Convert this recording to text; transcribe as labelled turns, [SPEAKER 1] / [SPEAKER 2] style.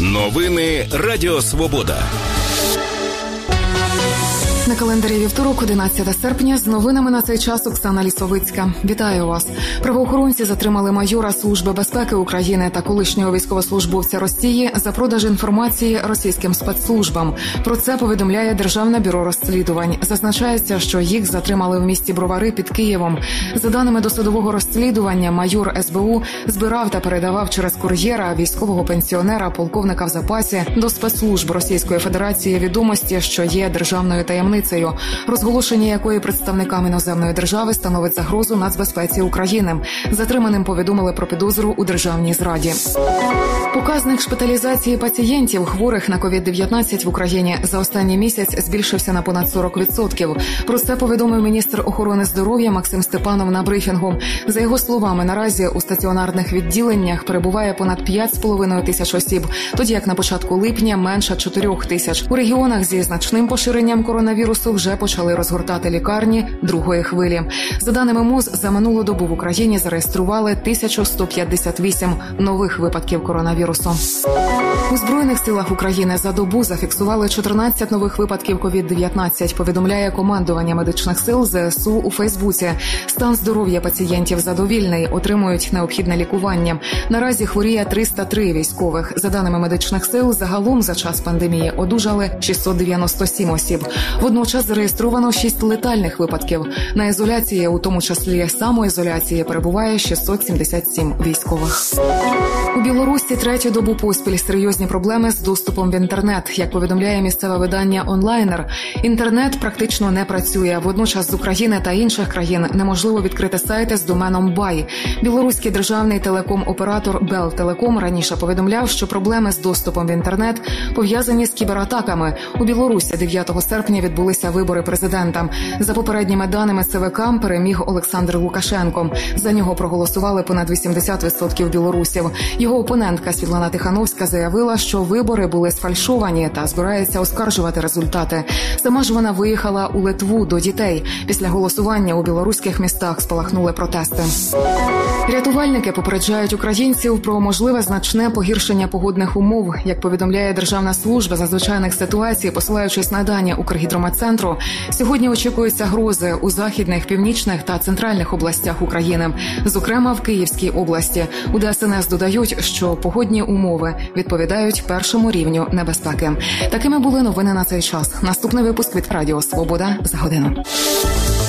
[SPEAKER 1] Новини Радіо Свобода.
[SPEAKER 2] На календарі вівторок, 11 серпня, з новинами на цей час Оксана Лісовицька. Вітаю вас. Правоохоронці затримали майора Служби безпеки України та колишнього військовослужбовця Росії за продаж інформації російським спецслужбам. Про це повідомляє Державне бюро розслідувань. Зазначається, що їх затримали в місті Бровари під Києвом. За даними досудового розслідування, майор СБУ збирав та передавав через кур'єра військового пенсіонера, полковника в запасі, до спецслужб Російської Федерації відомості, що є державною таємницею, розголошення якої представникам іноземної держави становить загрозу нацбезпеці України. Затриманим повідомили про підозру у державній зраді. Показник шпиталізації пацієнтів, хворих на COVID-19 в Україні, за останній місяць збільшився на понад 40%. Про це повідомив міністр охорони здоров'я Максим Степанов на брифінгу. За його словами, наразі у стаціонарних відділеннях перебуває понад 5,5 тисяч осіб, тоді як на початку липня менше 4 тисяч. У регіонах зі значним поширенням коронавірусу вже почали розгортати лікарні другої хвилі. За даними МОЗ, за минулу добу в Україні зареєстрували 1158 нових випадків коронавірусу. У Збройних силах України за добу зафіксували 14 нових випадків COVID-19, повідомляє командування медичних сил ЗСУ у Фейсбуці. Стан здоров'я пацієнтів задовільний, отримують необхідне лікування. Наразі хворіє 303 військових. За даними медичних сил, загалом за час пандемії одужали 697 осіб. Водночас зареєстровано 6 летальних випадків. На ізоляції, у тому числі самоізоляції, перебуває 677 військових. У Білорусі третю добу поспіль серйозні проблеми з доступом в інтернет. Як повідомляє місцеве видання «Онлайнер», інтернет практично не працює. Водночас з України та інших країн неможливо відкрити сайти з доменом «Бай». Білоруський державний телеком-оператор «Белтелеком» раніше повідомляв, що проблеми з доступом в інтернет пов'язані з кібератаками. У Білорусі 9 серпня відбулися вибори президента. За попередніми даними ЦВК переміг Олександр Лукашенко. За нього проголосували понад 80% білорусів. Його опонентка Світлана Тихановська заявила, що вибори були сфальшовані та збирається оскаржувати результати. Сама ж вона виїхала у Литву до дітей. Після голосування у білоруських містах спалахнули протести. Рятувальники попереджають українців про можливе значне погіршення погодних умов. Як повідомляє Державна служба з надзвичайних ситуацій, посилаючись на дані Укргідрометцентру, сьогодні очікуються грози у західних, північних та центральних областях України, зокрема в Київській області. У ДСНС додають, що погодні умови відповідають першому рівню небезпеки. Такими були новини на цей час. Наступний випуск від Радіо Свобода за годину.